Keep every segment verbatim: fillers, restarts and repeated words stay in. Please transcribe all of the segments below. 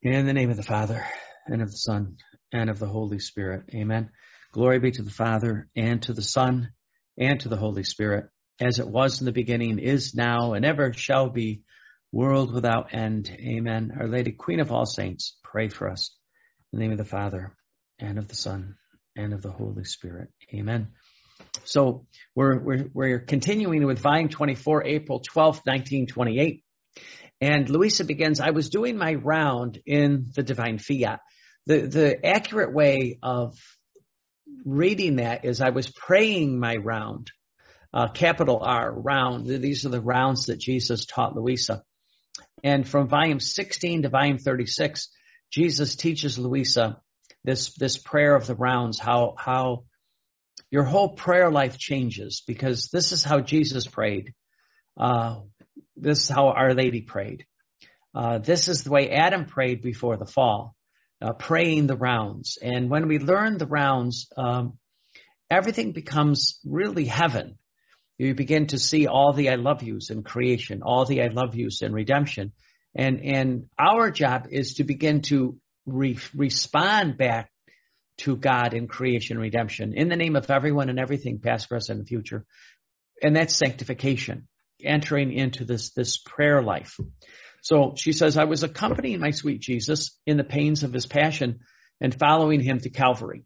In the name of the Father, and of the Son, and of the Holy Spirit. Amen. Glory be to the Father, and to the Son, and to the Holy Spirit, as it was in the beginning, is now, and ever shall be, world without end. Amen. Our Lady, Queen of all saints, pray for us. In the name of the Father, and of the Son, and of the Holy Spirit. Amen. So we're we're we're continuing with volume twenty-four, April twelfth, nineteen twenty-eight. And Louisa begins, I was doing my round in the Divine Fiat. The the accurate way of reading that is I was praying my round, uh, capital R, round. These are the rounds that Jesus taught Louisa. And from volume sixteen to volume thirty-six, Jesus teaches Louisa this this prayer of the rounds, how how your whole prayer life changes, because this is how Jesus prayed. Uh, this is how Our Lady prayed. Uh, this is the way Adam prayed before the fall, uh, praying the rounds. And when we learn the rounds, um, everything becomes really heaven. You begin to see all the I love yous in creation, all the I love yous in redemption. And, and our job is to begin to re- respond back to God in creation and redemption in the name of everyone and everything, past, present, and future. And that's sanctification, entering into this, this prayer life. So she says, I was accompanying my sweet Jesus in the pains of his passion and following him to Calvary.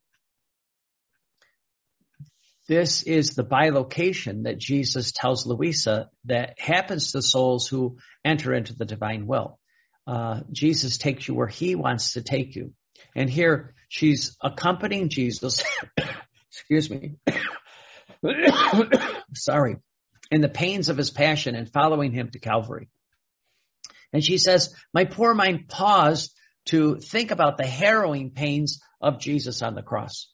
This is the bilocation that Jesus tells Louisa that happens to souls who enter into the divine will. Uh, Jesus takes you where he wants to take you. And here she's accompanying Jesus, excuse me, sorry, in the pains of his passion and following him to Calvary. And she says, my poor mind paused to think about the harrowing pains of Jesus on the cross.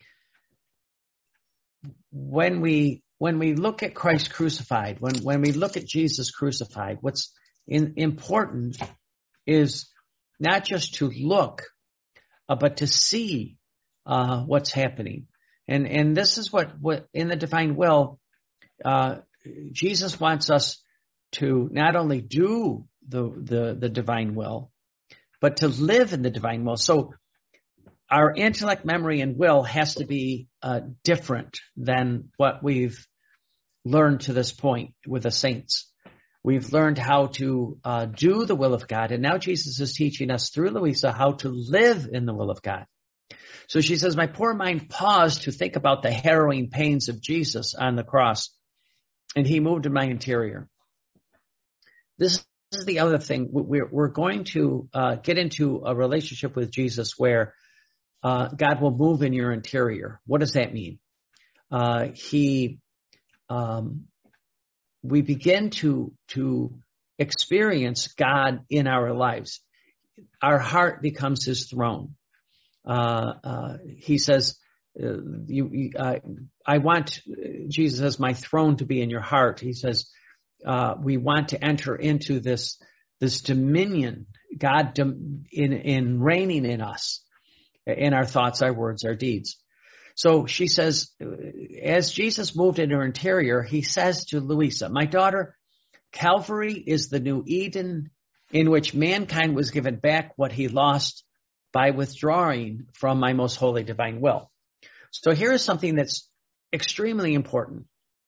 When we when we look at Christ crucified, when, when we look at Jesus crucified, what's in, important is not just to look, uh, but to see uh, what's happening. And and this is what, what in the divine will, uh, Jesus wants us to not only do the, the, the divine will, but to live in the divine will. So our intellect, memory, and will has to be uh, different than what we've learned to this point with the saints. We've learned how to uh, do the will of God, and now Jesus is teaching us through Louisa how to live in the will of God. So she says, my poor mind paused to think about the harrowing pains of Jesus on the cross, and he moved in my interior. This is the other thing. We're, we're going to uh, get into a relationship with Jesus where Uh, God will move in your interior. What does that mean? Uh, he, um, we begin to, to experience God in our lives. Our heart becomes his throne. Uh, uh, he says, uh, you, you uh, I want, Jesus says, my throne to be in your heart. He says, uh, we want to enter into this, this dominion, God dom- in, in reigning in us. In our thoughts, our words, our deeds. So she says, as Jesus moved in her interior, he says to Louisa, my daughter, Calvary is the new Eden in which mankind was given back what he lost by withdrawing from my most holy divine will. So here is something that's extremely important.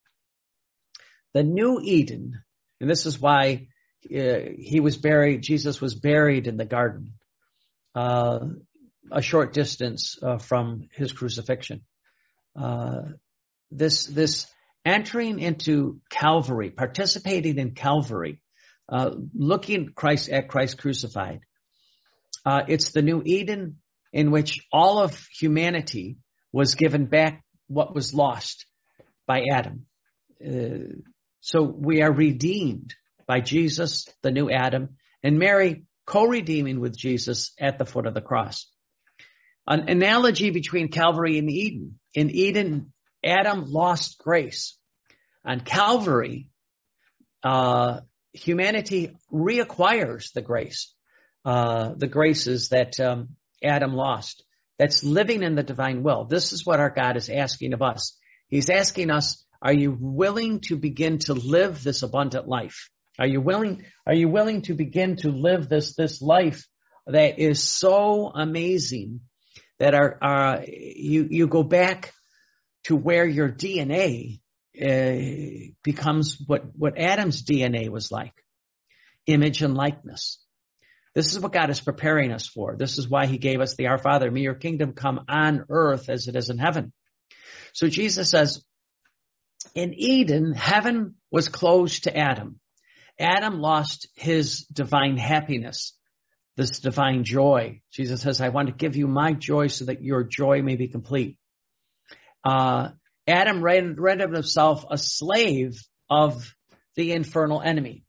The new Eden, and this is why uh, he was buried, Jesus was buried in the garden. Uh, a short distance uh, from his crucifixion. Uh, this, this entering into Calvary, participating in Calvary, uh, looking Christ at Christ crucified. Uh, it's the new Eden in which all of humanity was given back what was lost by Adam. Uh, so we are redeemed by Jesus, the new Adam, and Mary co-redeeming with Jesus at the foot of the cross. An analogy between Calvary and Eden. In Eden, Adam lost grace. On Calvary, uh, humanity reacquires the grace, uh, the graces that um, Adam lost. That's living in the divine will. This is what our God is asking of us. He's asking us, are you willing to begin to live this abundant life? Are you willing, are you willing to begin to live this, this life that is so amazing that our, our you, you go back to where your D N A uh, becomes what, what Adam's D N A was like. Image and likeness. This is what God is preparing us for. This is why he gave us the Our Father, may your kingdom come on earth as it is in heaven. So Jesus says, in Eden, heaven was closed to Adam. Adam lost his divine happiness, this divine joy. Jesus says, I want to give you my joy so that your joy may be complete. Uh, Adam rendered himself a slave of the infernal enemy.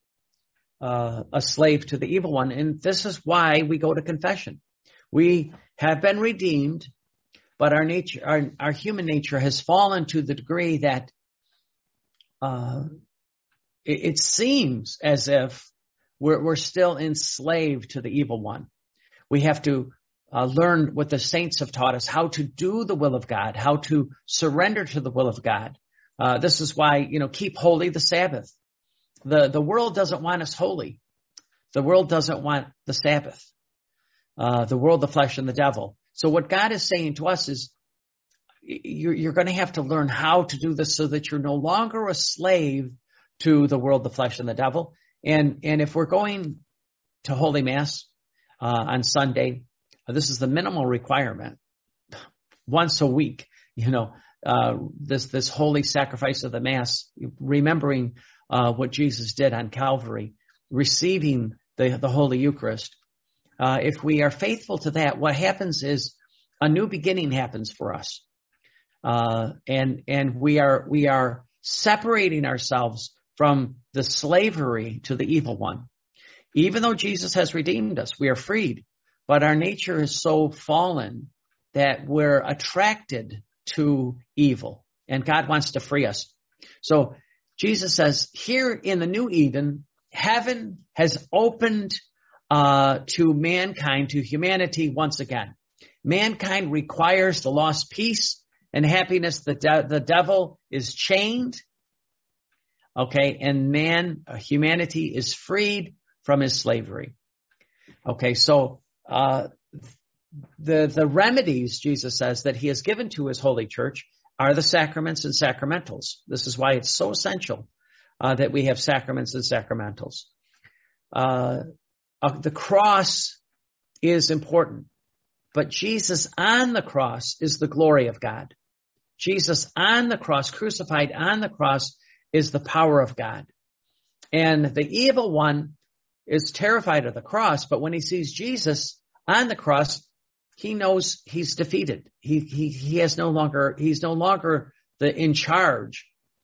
Uh, a slave to the evil one. And this is why we go to confession. We have been redeemed, but our nature, our, our human nature has fallen to the degree that uh, it, it seems as if we're, we're still enslaved to the evil one. We have to uh, learn what the saints have taught us, how to do the will of God, how to surrender to the will of God. Uh, this is why, you know, keep holy the Sabbath. The, the world doesn't want us holy. The world doesn't want the Sabbath. Uh, the world, the flesh, and the devil. So what God is saying to us is you're, you're going to have to learn how to do this so that you're no longer a slave to the world, the flesh, and the devil. And, and if we're going to Holy Mass uh, on Sunday, uh, this is the minimal requirement. Once a week, you know, uh, this, this holy sacrifice of the Mass, remembering Uh, what Jesus did on Calvary, receiving the, the Holy Eucharist. Uh, if we are faithful to that, what happens is a new beginning happens for us. Uh, and, and we are, we are separating ourselves from the slavery to the evil one. Even though Jesus has redeemed us, we are freed, but our nature is so fallen that we're attracted to evil, and God wants to free us. So Jesus says, here in the new Eden, heaven has opened uh, to mankind, to humanity once again. Mankind requires the lost peace and happiness. The, de- the devil is chained, okay, and man, uh, humanity is freed from his slavery. Okay, so uh, the the remedies, Jesus says, that he has given to his holy church are the sacraments and sacramentals. This is why it's so essential uh, that we have sacraments and sacramentals. Uh, uh, the cross is important, but Jesus on the cross is the glory of God. Jesus on the cross, crucified on the cross, is the power of God. And the evil one is terrified of the cross, but when he sees Jesus on the cross, he knows he's defeated. He, he, he has no longer, he's no longer the in charge.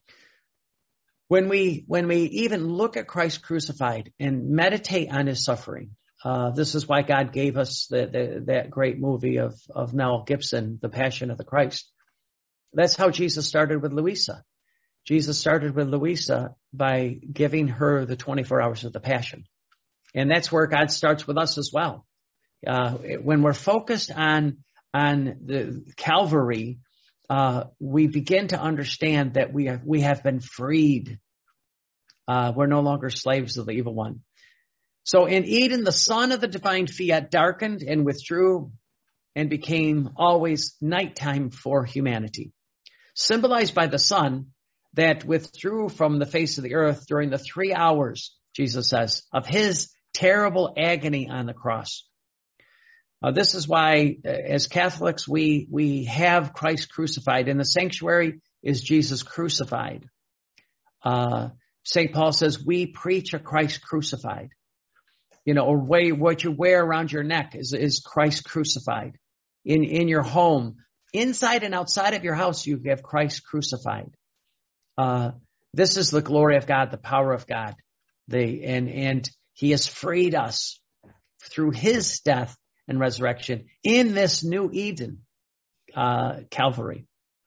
When we, when we even look at Christ crucified and meditate on his suffering, uh, this is why God gave us the, the, that great movie of, of Mel Gibson, The Passion of the Christ. That's how Jesus started with Louisa. Jesus started with Louisa by giving her the twenty-four hours of the Passion. And that's where God starts with us as well. Uh, when we're focused on, on the Calvary, uh, we begin to understand that we have, we have been freed. Uh, we're no longer slaves of the evil one. So in Eden, the sun of the divine fiat darkened and withdrew and became always nighttime for humanity, symbolized by the sun that withdrew from the face of the earth during the three hours, Jesus says, of his terrible agony on the cross. Uh, this is why, uh, as Catholics, we we have Christ crucified. In the sanctuary is Jesus crucified. Uh, Saint Paul says, we preach a Christ crucified. You know, or way, what you wear around your neck is, is Christ crucified. In, in your home, inside and outside of your house, you have Christ crucified. Uh, this is the glory of God, the power of God. The, and, and he has freed us through his death and resurrection in this new Eden, uh, Calvary.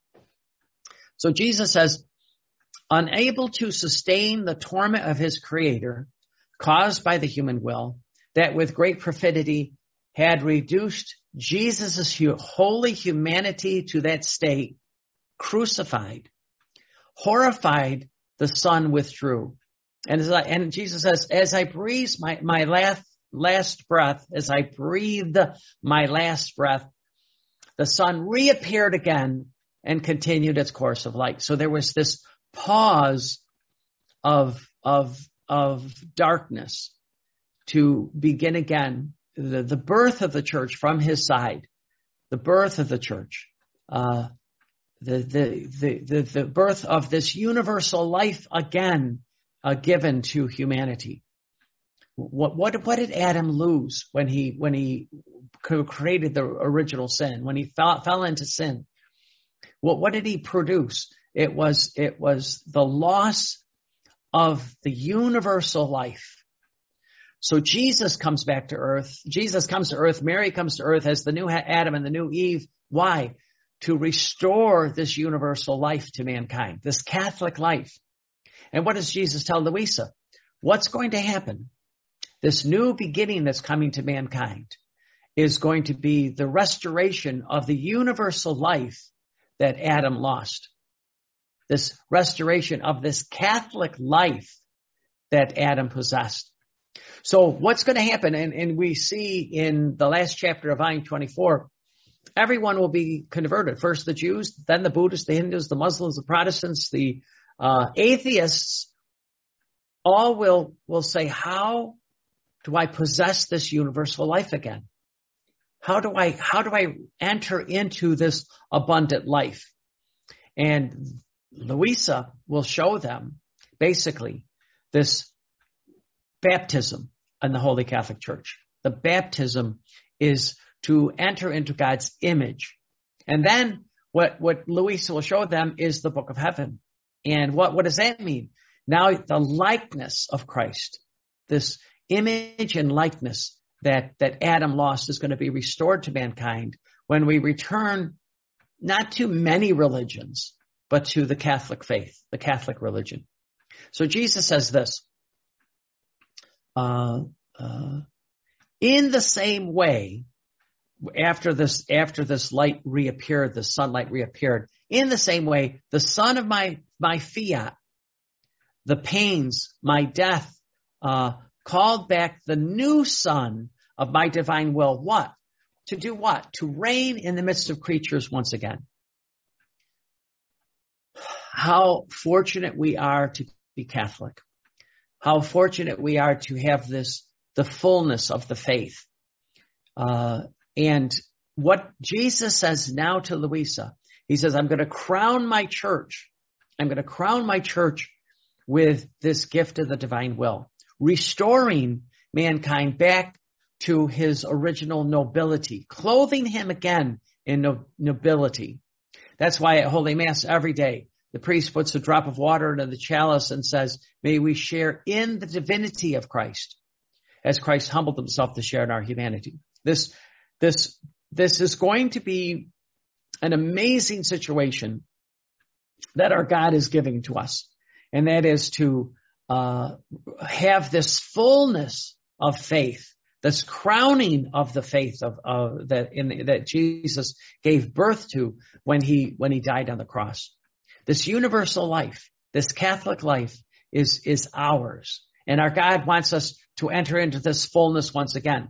So Jesus says, unable to sustain the torment of his creator caused by the human will, that with great perfidy had reduced Jesus' holy humanity to that state, crucified, horrified, the Son withdrew. And, as I, and Jesus says, as I breathe my, my last, last breath, as I breathed my last breath, the sun reappeared again and continued its course of light. So there was this pause of, of, of darkness to begin again the, the birth of the church from his side, the birth of the church, uh, the, the, the, the, the birth of this universal life again, uh, given to humanity. What, what, what did Adam lose when he, when he created the original sin, when he fell, fell into sin? What, what did he produce? It was, it was the loss of the universal life. So Jesus comes back to earth. Jesus comes to earth. Mary comes to earth as the new Adam and the new Eve. Why? To restore this universal life to mankind, this Catholic life. And what does Jesus tell Louisa? What's going to happen? This new beginning that's coming to mankind is going to be the restoration of the universal life that Adam lost. This restoration of this Catholic life that Adam possessed. So what's going to happen? And, and we see in the last chapter of Volume twenty-four, everyone will be converted. First the Jews, then the Buddhists, the Hindus, the Muslims, the Protestants, the uh, atheists, all will, will say, how do I possess this universal life again? How do I, how do I enter into this abundant life? And Louisa will show them basically this baptism in the Holy Catholic Church. The baptism is to enter into God's image. And then what, what Louisa will show them is the book of heaven. And what, what does that mean? Now the likeness of Christ, this image and likeness that, that Adam lost is going to be restored to mankind when we return not to many religions, but to the Catholic faith, the Catholic religion. So Jesus says this, uh, uh, in the same way, after this, after this light reappeared, the sunlight reappeared, in the same way, the son of my, my fiat, the pains, my death, uh, called back the new son of my divine will. What? To do what? To reign in the midst of creatures once again. How fortunate we are to be Catholic. How fortunate we are to have this, the fullness of the faith. Uh, and what Jesus says now to Louisa, he says, I'm going to crown my church. I'm going to crown my church with this gift of the divine will, restoring mankind back to his original nobility, clothing him again in no, nobility. That's why at Holy Mass every day, the priest puts a drop of water into the chalice and says, may we share in the divinity of Christ as Christ humbled himself to share in our humanity. This, this, this is going to be an amazing situation that our God is giving to us. And that is to, uh, have this fullness of faith, this crowning of the faith of, uh, that in, that Jesus gave birth to when he, when he died on the cross. This universal life, this Catholic life is, is ours. And our God wants us to enter into this fullness once again.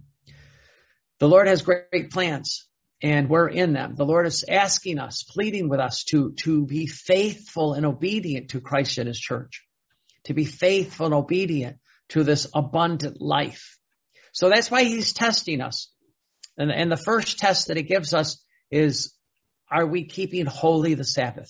The Lord has great plans and we're in them. The Lord is asking us, pleading with us to, to be faithful and obedient to Christ and his church, to be faithful and obedient to this abundant life. So that's why he's testing us. And, and the first test that he gives us is, are we keeping holy the Sabbath?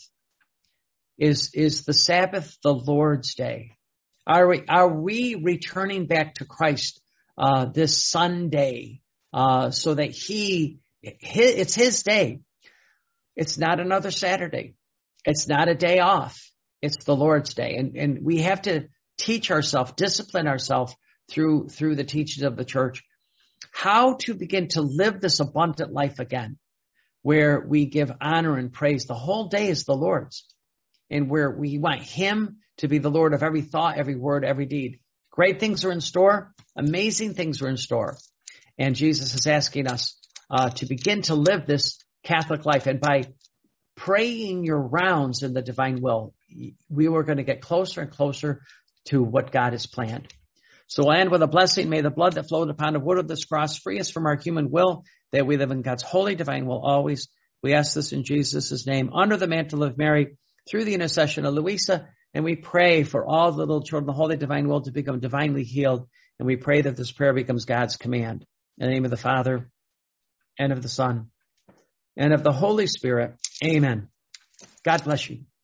Is, is the Sabbath the Lord's day? Are we, are we returning back to Christ, uh, this Sunday, uh, so that he, his, it's his day. It's not another Saturday. It's not a day off. It's the Lord's day. And, and we have to teach ourselves, discipline ourselves through, through the teachings of the church, how to begin to live this abundant life again, where we give honor and praise. The whole day is the Lord's. And where we want him to be the Lord of every thought, every word, every deed. Great things are in store. Amazing things are in store. And Jesus is asking us uh, to begin to live this Catholic life. And by praying your rounds in the divine will, we were going to get closer and closer to what God has planned. So we'll end with a blessing. May the blood that flowed upon the wood of this cross free us from our human will, that we live in God's holy, divine will always. We ask this in Jesus' name, under the mantle of Mary, through the intercession of Louisa, and we pray for all the little children, the holy divine will, to become divinely healed, and we pray that this prayer becomes God's command. In the name of the Father, and of the Son, and of the Holy Spirit. Amen. God bless you.